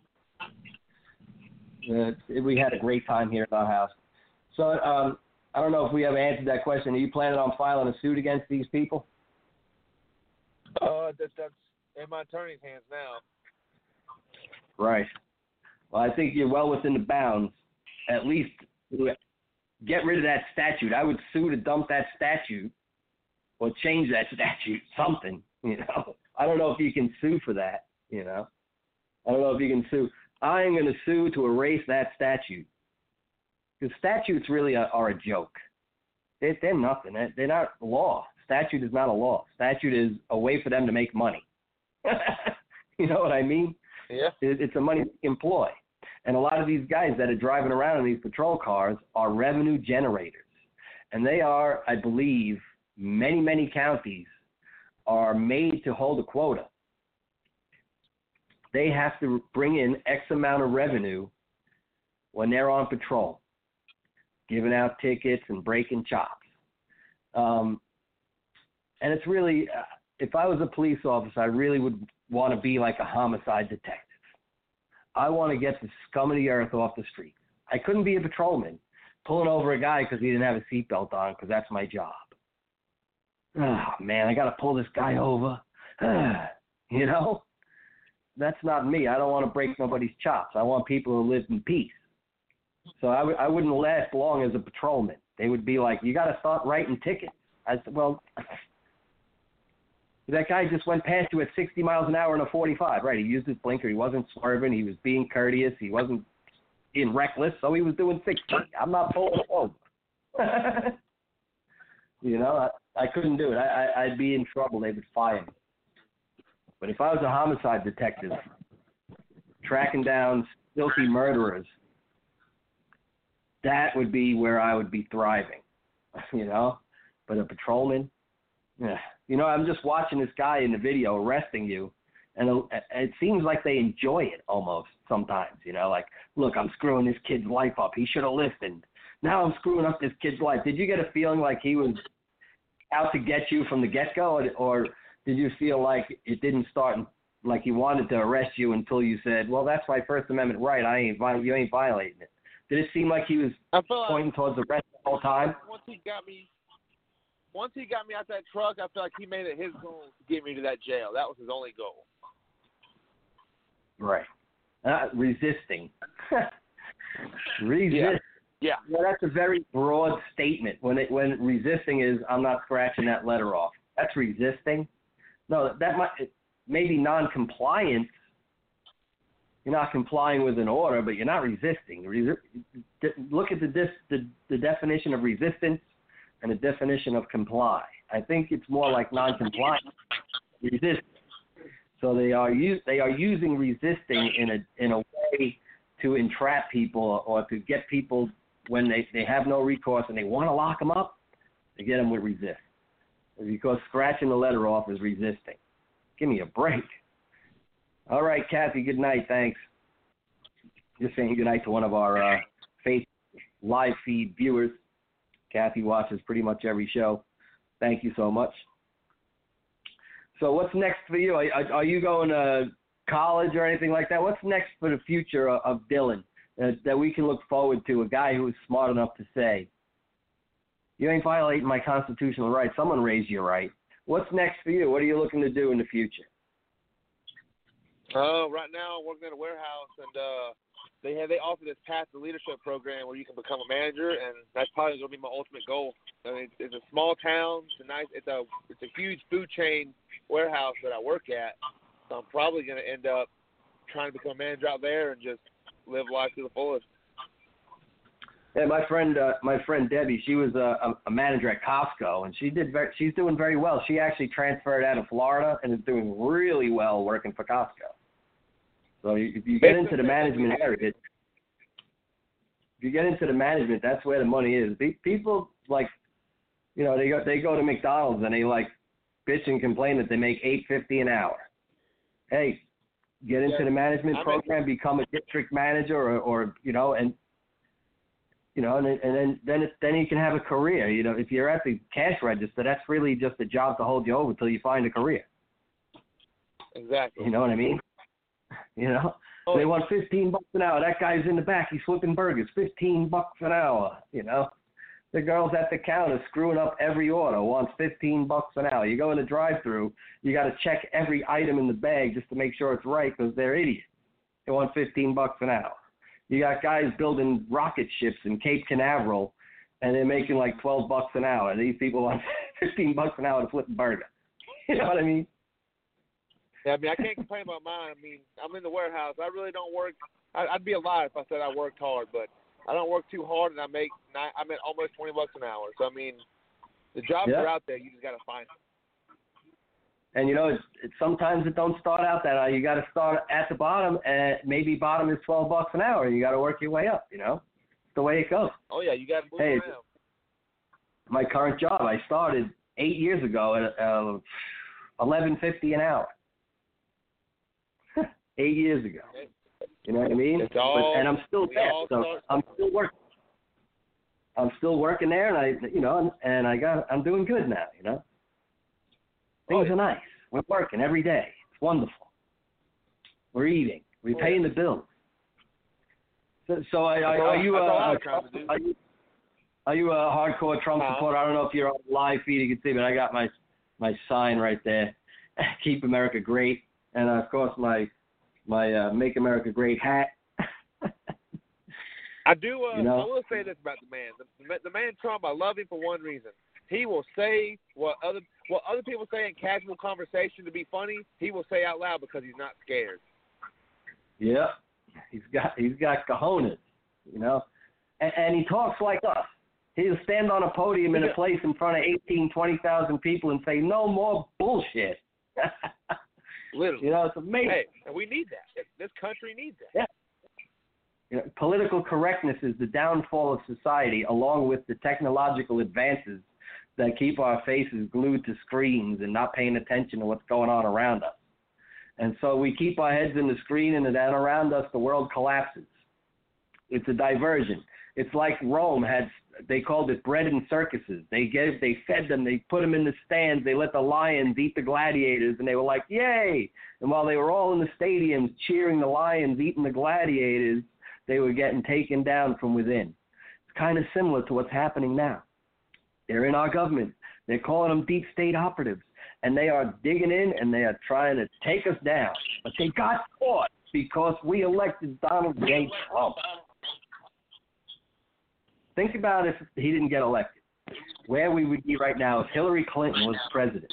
know. Uh, we had a great time here at our house. So um, I don't know if we have answered that question. Are you planning on filing a suit against these people? Uh, that, that's in my attorney's hands now. Right. Well, I think you're well within the bounds. At least get rid of that statute. I would sue to dump that statute or change that statute, something, you know. I don't know if you can sue for that, you know. I don't know if you can sue. I am going to sue to erase that statute. Because statutes really are, are a joke. They're, they're nothing. They're not law. Statute is not a law. Statute is a way for them to make money. You know what I mean? Yeah. It, it's a money employ. And a lot of these guys that are driving around in these patrol cars are revenue generators. And they are, I believe, many, many counties are made to hold a quota. They have to bring in X amount of revenue when they're on patrol, giving out tickets and breaking chops. Um, and it's really, uh, if I was a police officer, I really would want to be like a homicide detective. I want to get the scum of the earth off the street. I couldn't be a patrolman pulling over a guy because he didn't have a seatbelt on, because that's my job. Oh, man, I got to pull this guy over. You know? That's not me. I don't want to break nobody's chops. I want people who live in peace. So I w- I wouldn't last long as a patrolman. They would be like, you got to start writing tickets. I said, well, that guy just went past you at sixty miles an hour in a forty-five. Right, he used his blinker. He wasn't swerving. He was being courteous. He wasn't being reckless, so he was doing sixty. I'm not pulling over. You know, I, I couldn't do it. I, I, I'd be in trouble. They would fire me. But if I was a homicide detective tracking down filthy murderers, that would be where I would be thriving, you know. But a patrolman, yeah. You know, I'm just watching this guy in the video arresting you, and it seems like they enjoy it almost sometimes, you know, like, look, I'm screwing this kid's life up. He should have listened. Now I'm screwing up this kid's life. Did you get a feeling like he was out to get you from the get-go, or, or did you feel like it didn't start like he wanted to arrest you until you said, well, that's my First Amendment right. I ain't you ain't violating it. Did it seem like he was pointing like towards the arrest the whole time? Once he got me, once he got me out that truck, I feel like he made it his goal to get me to that jail. That was his only goal. Right. Uh, resisting. Resist. Yeah. Yeah. Well, that's a very broad statement. When it when resisting is, I'm not scratching that letter off. That's resisting. No, that might maybe non-compliance. You're not complying with an order, but you're not resisting. Resi- look at the, dis- the the definition of resistance and the definition of comply. I think it's more like non-compliance. Resist. So they are use they are using resisting in a in a way to entrap people or to get people when they, they have no recourse and they want to lock them up, they get them with resist. Because scratching the letter off is resisting. Give me a break. All right, Kathy, good night. Thanks. Just saying good night to one of our uh, Facebook live feed viewers. Kathy watches pretty much every show. Thank you so much. So what's next for you? Are, are you going to college or anything like that? What's next for the future of, of Dylan uh, that we can look forward to, a guy who is smart enough to say, you ain't violating my constitutional rights. Someone raised you right. What's next for you? What are you looking to do in the future? Uh, right now, I'm working at a warehouse, and uh, they have they offer this Path to Leadership program where you can become a manager, and that's probably going to be my ultimate goal. I mean, it's, it's a small town. It's a nice. It's a it's a huge food chain warehouse that I work at. So I'm probably going to end up trying to become a manager out there and just live life to the fullest. Yeah, my friend, uh, my friend Debbie, she was a, a manager at Costco, and she did. Very, she's doing very well. She actually transferred out of Florida and is doing really well working for Costco. So if you get into the management area, if you get into the management, that's where the money is. People like, you know, they go they go to McDonald's and they like bitch and complain that they make eight fifty an hour. Hey, get into the management program, become a district manager, or, or you know, and you know, and, and then then it's, then you can have a career. You know, if you're at the cash register, that's really just a job to hold you over until you find a career. Exactly. You know what I mean? You know, oh, they want fifteen bucks an hour. That guy's in the back. He's flipping burgers. Fifteen bucks an hour. You know, the girls at the counter screwing up every order wants fifteen bucks an hour. You go in the drive-through, you got to check every item in the bag just to make sure it's right because they're idiots. They want fifteen bucks an hour. You got guys building rocket ships in Cape Canaveral, and they're making like twelve bucks an hour. These people want fifteen bucks an hour to flip a burger. You know what I mean? Yeah, I mean, I can't complain about mine. I mean, I'm in the warehouse. I really don't work. I, I'd be a lie if I said I worked hard, but I don't work too hard, and I make nine, I make almost twenty bucks an hour. So I mean, the jobs yeah. are out there. You just got to find them. And you know, it's, it's, sometimes it don't start out that high. You got to start at the bottom, and maybe bottom is twelve bucks an hour. You got to work your way up. You know, it's the way it goes. Oh yeah, you got to move hey, around. My current job, I started eight years ago at uh, eleven fifty an hour. Eight years ago. You know what I mean? It's all, but, and I'm still there, so I'm still working. I'm still working there, and I, you know, and, and I got, I'm doing good now. You know, things oh, yeah. are nice. We're working every day. It's wonderful. We're eating. We're oh, paying yeah. the bills. So, so I, I, are you, uh, are, are you, are you a hardcore Trump uh-huh. supporter? I don't know if you're on live feed, you can see, but I got my, my sign right there. Keep America Great, and uh, of course my. My uh, Make America Great hat. I do. Uh, you know? I will say this about the man. The, the man Trump. I love him for one reason. He will say what other what other people say in casual conversation to be funny. He will say out loud because he's not scared. Yeah, he's got he's got cojones, you know, and, and he talks like us. He'll stand on a podium in a place in front of eighteen, twenty thousand people and say, no more bullshit. Literally. You know, it's amazing. Hey, and we need that. This country needs that. Yeah. You know, political correctness is the downfall of society, along with the technological advances that keep our faces glued to screens and not paying attention to what's going on around us. And so we keep our heads in the screen, and then around us the world collapses. It's a diversion. It's like Rome had, they called it bread and circuses. They gave, they fed them, they put them in the stands, they let the lions eat the gladiators, and they were like, yay! And while they were all in the stadiums cheering the lions, eating the gladiators, they were getting taken down from within. It's kind of similar to what's happening now. They're in our government. They're calling them deep state operatives, and they are digging in, and they are trying to take us down. But they got caught because we elected Donald J. Trump. Think about if he didn't get elected, where we would be right now if Hillary Clinton was president.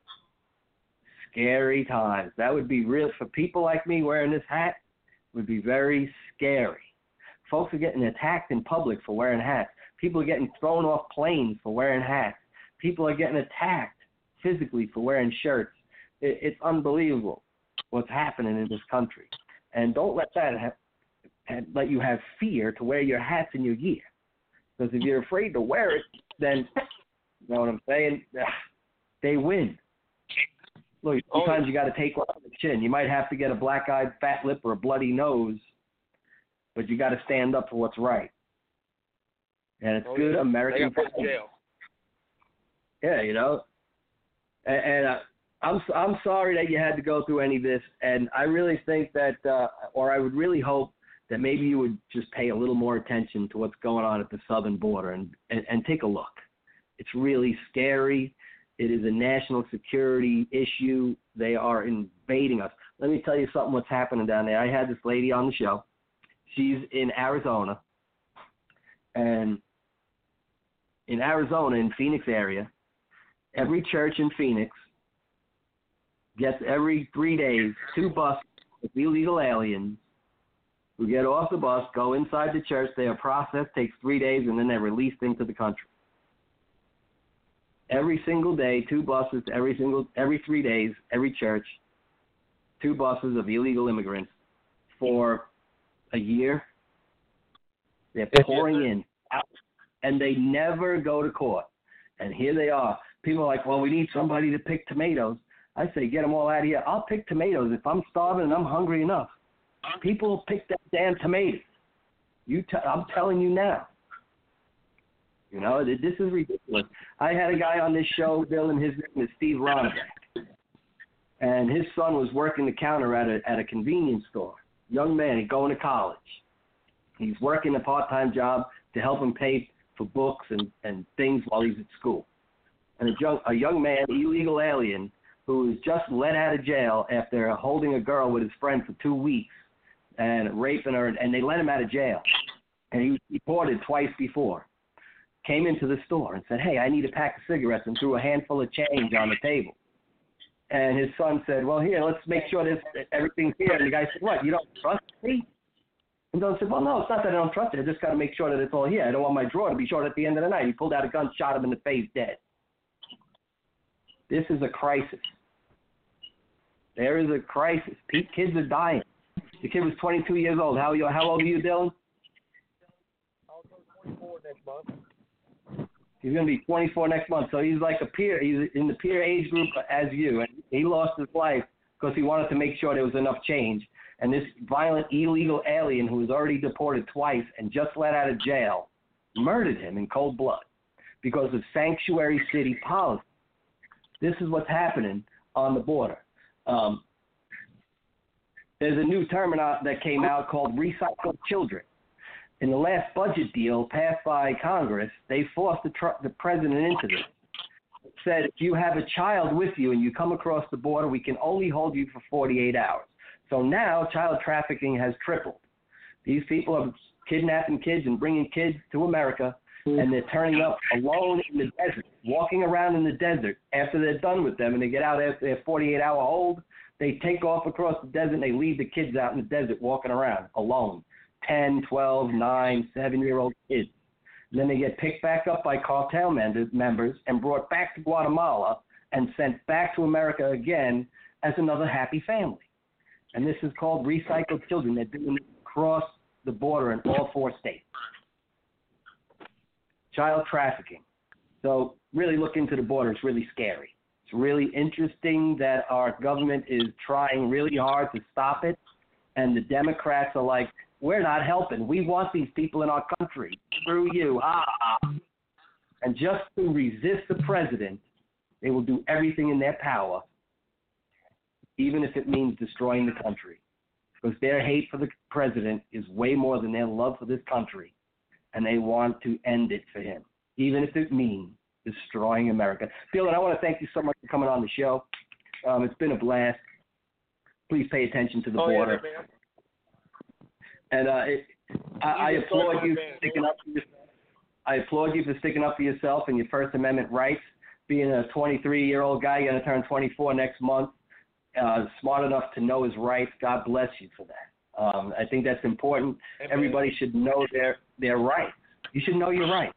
Scary times. That would be real. For people like me wearing this hat, it would be very scary. Folks are getting attacked in public for wearing hats. People are getting thrown off planes for wearing hats. People are getting attacked physically for wearing shirts. It, it's unbelievable what's happening in this country. And don't let that have, have, let you have fear to wear your hats in your gear. Because if you're afraid to wear it, then, you know what I'm saying, they win. Look, sometimes you got to take one on the chin. You might have to get a black-eyed fat lip or a bloody nose, but you got to stand up for what's right. And it's oh, good yeah. American they got put in jail. Yeah, you know. And, and uh, I'm I'm sorry that you had to go through any of this, and I really think that, uh, or I would really hope that maybe you would just pay a little more attention to what's going on at the southern border and, and, and take a look. It's really scary. It is a national security issue. They are invading us. Let me tell you something what's happening down there. I had this lady on the show. She's in Arizona. And in Arizona, in Phoenix area, every church in Phoenix gets every three days two buses with illegal aliens who get off the bus, go inside the church. They are processed, takes three days, and then they're released into the country. Every single day, two buses, every single, every three days, every church, two buses of illegal immigrants for a year. They're pouring in, out, and they never go to court. And here they are. People are like, well, we need somebody to pick tomatoes. I say, get them all out of here. I'll pick tomatoes if I'm starving and I'm hungry enough. People pick that damn tomatoes. You, t- I'm telling you now. You know, this is ridiculous. I had a guy on this show, Bill, and his name is Steve Ronnebeck. And his son was working the counter at a at a convenience store. Young man, he's going to college. He's working a part-time job to help him pay for books and, and things while he's at school. And a young, a young man, illegal alien, who was just let out of jail after holding a girl with his friend for two weeks and raping her, and they let him out of jail. And he was deported twice before. Came into the store and said, hey, I need a pack of cigarettes, and threw a handful of change on the table. And his son said, well, here, let's make sure this, everything's here. And the guy said, what, you don't trust me? And Don said, well, no, it's not that I don't trust it. I just got to make sure that it's all here. I don't want my drawer to be short at the end of the night. He pulled out a gun, shot him in the face, dead. This is a crisis. There is a crisis. Kids are dying. The kid was twenty-two years old. How, you, how old are you, Dylan? I'll go twenty-four next month. He's going to be twenty-four next month. So he's like a peer. He's in the peer age group as you. And he lost his life because he wanted to make sure there was enough change. And this violent, illegal alien who was already deported twice and just let out of jail murdered him in cold blood because of sanctuary city policy. This is what's happening on the border. Um, there's a new term that came out called recycled children. In the last budget deal passed by Congress, they forced the, tr- the president into this. It said, if you have a child with you and you come across the border, we can only hold you for forty-eight hours. So now child trafficking has tripled. These people are kidnapping kids and bringing kids to America, and they're turning up alone in the desert, walking around in the desert after they're done with them, and they get out after they're forty-eight hour old. They take off across the desert, and they leave the kids out in the desert walking around alone, ten, twelve, nine, seven-year-old kids. Then they get picked back up by cartel members and brought back to Guatemala and sent back to America again as another happy family. And this is called recycled children. They're doing it across the border in all four states. Child trafficking. So really look into the border. It's really scary. It's really interesting that our government is trying really hard to stop it. And the Democrats are like, we're not helping. We want these people in our country. Screw you. Ah. And just to resist the president, they will do everything in their power, even if it means destroying the country. Because their hate for the president is way more than their love for this country. And they want to end it for him, even if it means destroying America. Dylan, I want to thank you so much for coming on the show. Um, it's been a blast. Please pay attention to the oh, border. Yeah, man. And uh, it, I, I applaud you for sticking up for yourself. I applaud you for sticking up for yourself and your First Amendment rights. Being a twenty-three-year-old guy, you're going to turn twenty-four next month, uh, smart enough to know his rights. God bless you for that. Um, I think that's important. Amen. Everybody should know their, their rights. You should know your rights.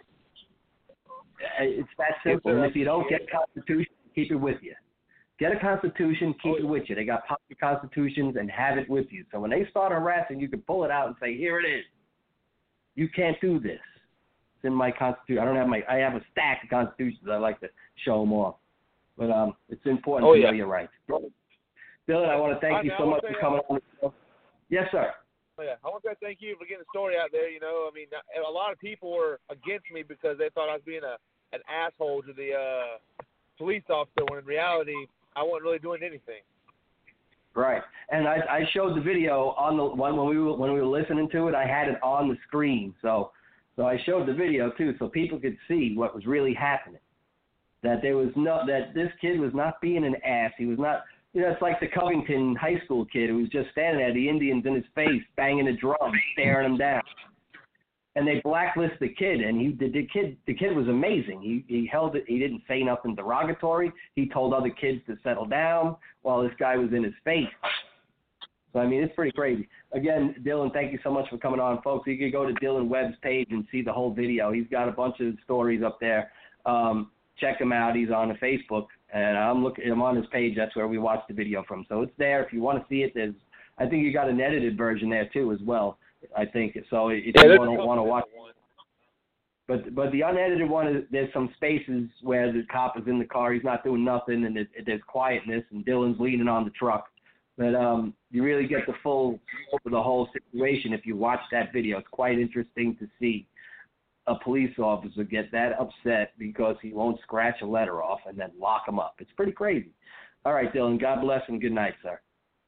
It's that simple. And if you don't get a Constitution, keep it with you. Get a Constitution, keep it with you. They got popular constitutions and have it with you. So when they start harassing, you can pull it out and say, here it is. You can't do this. It's in my Constitution. I don't have my, I have a stack of Constitutions. I like to show them off. But um, it's important oh, to yeah. know your rights. Dylan, I want to thank I, you I so much for say, coming on the show. Yes, sir. Oh, yeah, I want to thank you for getting the story out there. You know, I mean, a lot of people were against me because they thought I was being a an asshole to the uh, police officer, when in reality, I wasn't really doing anything. Right, and I, I showed the video on the one when we were when we were listening to it. I had it on the screen, so so I showed the video too, so people could see what was really happening. That there was no that this kid was not being an ass. He was not. You know, it's like the Covington high school kid who was just standing there, the Indians in his face, banging a drum, staring him down. And they blacklisted the kid, and he the, the kid the kid was amazing. He he held it. He didn't say nothing derogatory. He told other kids to settle down while this guy was in his face. So I mean, it's pretty crazy. Again, Dylan, thank you so much for coming on, folks. You can go to Dylan Webb's page and see the whole video. He's got a bunch of stories up there. Um, check him out. He's on the Facebook, and I'm looking. I'm on his page. That's where we watched the video from. So it's there. If you want to see it, there's. I think you got an edited version there too, as well. I think so. If yeah, you want to want to watch, one. but but the unedited one is there's some spaces where the cop is in the car, he's not doing nothing, and it, it, there's quietness, and Dylan's leaning on the truck. But um, you really get the full scope of the whole situation if you watch that video. It's quite interesting to see a police officer get that upset because he won't scratch a letter off and then lock him up. It's pretty crazy. All right, Dylan. God bless and good night, sir.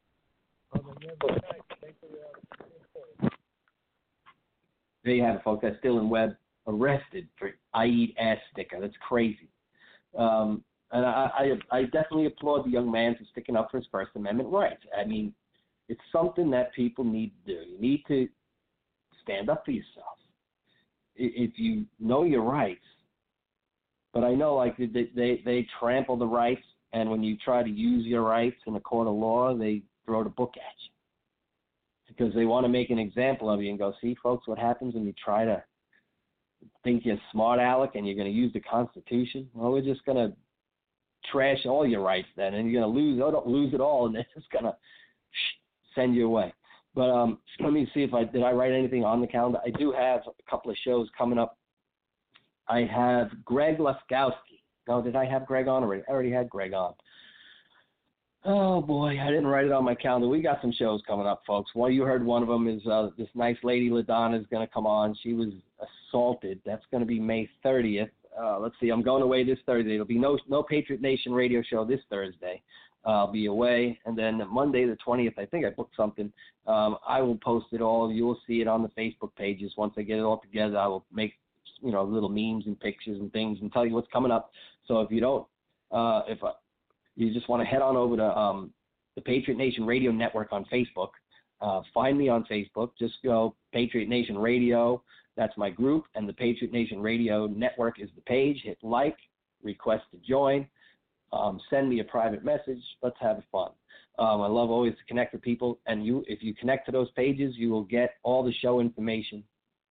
There you have it, folks. That's Dylan Webb arrested for I eat ass sticker. That's crazy. Um, and I, I, I definitely applaud the young man for sticking up for his First Amendment rights. I mean, it's something that people need to do. You need to stand up for yourself. If you know your rights, but I know like they, they, they trample the rights, and when you try to use your rights in a court of law, they throw the book at you. Because they want to make an example of you and go, see, folks, what happens when you try to think you're smart aleck and you're going to use the Constitution? Well, we're just going to trash all your rights then, and you're going to lose, oh, don't lose it all, and they're just going to send you away. But um, let me see if I did I write anything on the calendar. I do have a couple of shows coming up. I have Greg Laskowski. No, did I have Greg on already? I already had Greg on. Oh, boy, I didn't write it on my calendar. We got some shows coming up, folks. Well, you heard one of them is uh, this nice lady, LaDonna, is going to come on. She was assaulted. That's going to be May thirtieth. Uh, let's see, I'm going away this Thursday. There'll be no no Patriot Nation radio show this Thursday. Uh, I'll be away. And then Monday the twentieth, I think I booked something. Um, I will post it all. You will see it on the Facebook pages. Once I get it all together, I will make, you know, little memes and pictures and things and tell you what's coming up. So if you don't, uh, if I, you just want to head on over to um, the Patriot Nation Radio Network on Facebook. Uh, find me on Facebook. Just go Patriot Nation Radio. That's my group. And the Patriot Nation Radio Network is the page. Hit like, request to join. Um, send me a private message. Let's have fun. Um, I love always to connect with people. And you, if you connect to those pages, you will get all the show information.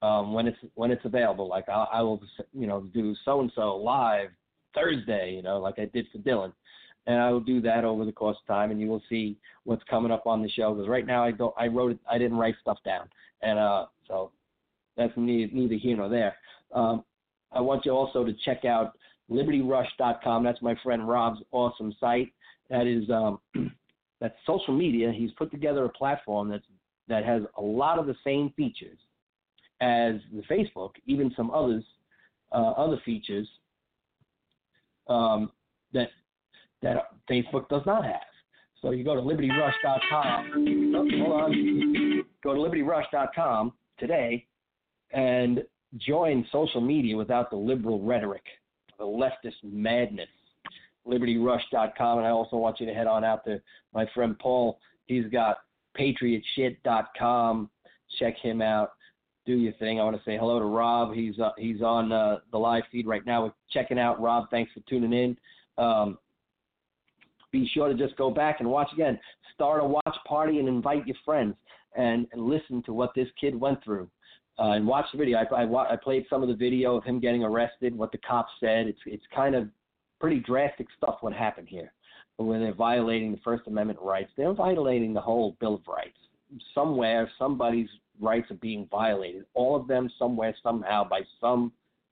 um, when it's when it's available. Like I, I will, you know, do so and so live Thursday, you know, like I did for Dylan, and I will do that over the course of time, and you will see what's coming up on the show. Because right now I don't, I wrote it, I didn't write stuff down, and uh, so that's neither, neither here nor there. Um, I want you also to check out Liberty Rush dot com. That's my friend Rob's awesome site. That is um, that's social media. He's put together a platform that's that has a lot of the same features as the Facebook, even some others, uh, other features um, that that Facebook does not have. So you go to Liberty Rush dot com. Oh, hold on. Go to Liberty Rush dot com today and join social media without the liberal rhetoric, the leftist madness. Liberty Rush dot com, and I also want you to head on out to my friend Paul. He's got Patriot Shit dot com. Check him out. Do your thing. I want to say hello to Rob. He's uh, he's on uh, the live feed right now. We're checking out Rob. Thanks for tuning in. Um, be sure to just go back and watch again. Start a watch party and invite your friends and, and listen to what this kid went through. Uh, and watch the video. I, I, I played some of the video of him getting arrested, what the cops said. It's it's kind of pretty drastic stuff what happened here. When they're violating the First Amendment rights, they're violating the whole Bill of Rights. Somewhere, somebody's rights are being violated. All of them, somewhere, somehow, by some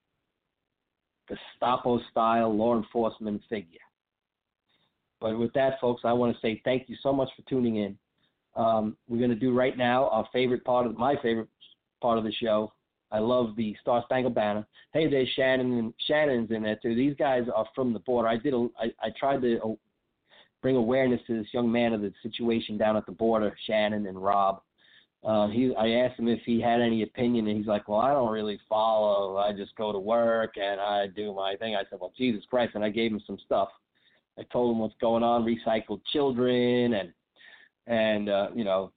Gestapo-style law enforcement figure. But with that, folks, I want to say thank you so much for tuning in. Um, we're going to do right now our favorite part of my favorite part of the show. I love the Star Spangled Banner. Hey, there's Shannon and Shannon's in there too. These guys are from the border. I did. A, I, I tried to uh, bring awareness to this young man of the situation down at the border, Shannon and Rob. Uh, he, I asked him if he had any opinion, and he's like, well, I don't really follow. I just go to work, and I do my thing. I said, well, Jesus Christ, and I gave him some stuff. I told him what's going on, recycled children, and, and uh, you know,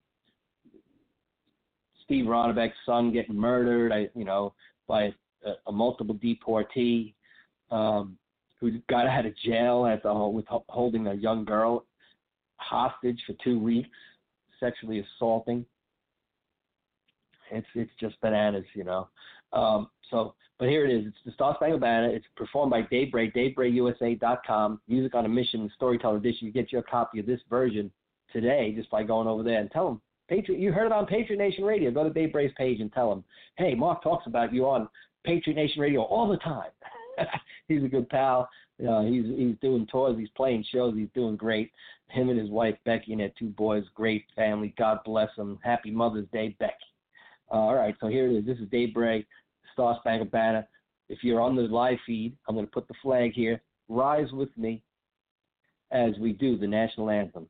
Steve Ronnebeck's son getting murdered, I, you know, by a, a multiple deportee um, who got out of jail at the, with holding a young girl hostage for two weeks, sexually assaulting. It's it's just bananas, you know. Um, so, but here it is. It's the Star Spangled Banner. It's performed by Dave Bray, Dave Bray U S A dot com. Music on a Mission, Storyteller Edition. You get your copy of this version today just by going over there and tell them, Patriot, you heard it on Patriot Nation Radio. Go to Dave Bray's page and tell him, hey, Mark talks about you on Patriot Nation Radio all the time. He's a good pal. Uh, he's he's doing tours. He's playing shows. He's doing great. Him and his wife, Becky, and their two boys, great family. God bless them. Happy Mother's Day, Becky. Uh, all right, so here it is. This is Dave Bray, Star Spangled Banner. If you're on the live feed, I'm going to put the flag here. Rise with me as we do the national anthem.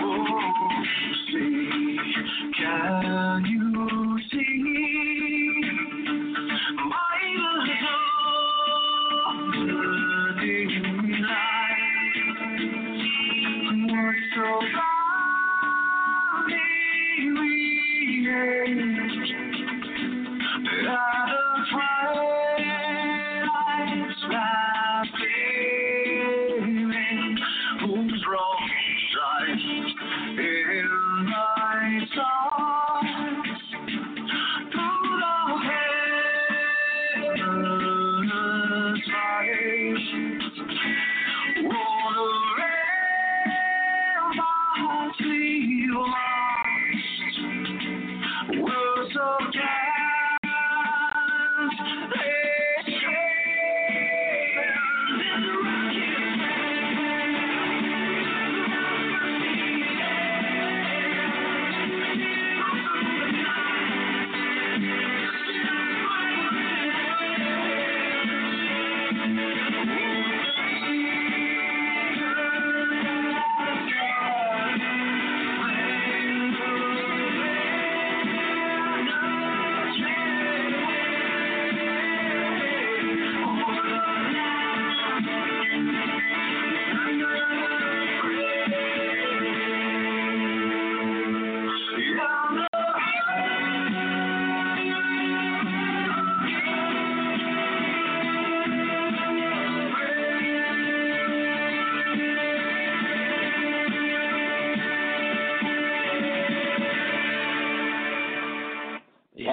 Can you see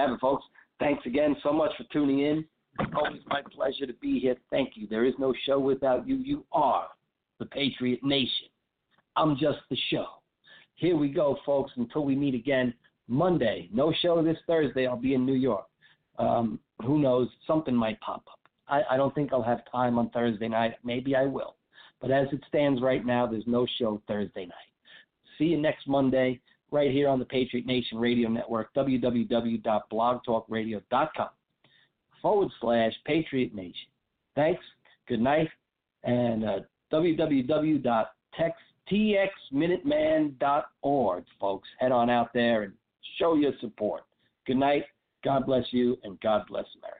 have it, folks. Thanks again so much for tuning in. Always my pleasure to be here. Thank you. There is no show without you. You are the Patriot Nation. I'm just the show. Here we go, folks, until we meet again Monday. No show this Thursday. I'll be in New York. Um, who knows? Something might pop up. I, I don't think I'll have time on Thursday night. Maybe I will. But as it stands right now, there's no show Thursday night. See you next Monday right here on the Patriot Nation Radio Network, www.blogtalkradio.com forward slash Patriot Nation. Thanks. Good night. And uh, w w w dot t x minuteman dot org, folks. Head on out there and show your support. Good night. God bless you, and God bless America.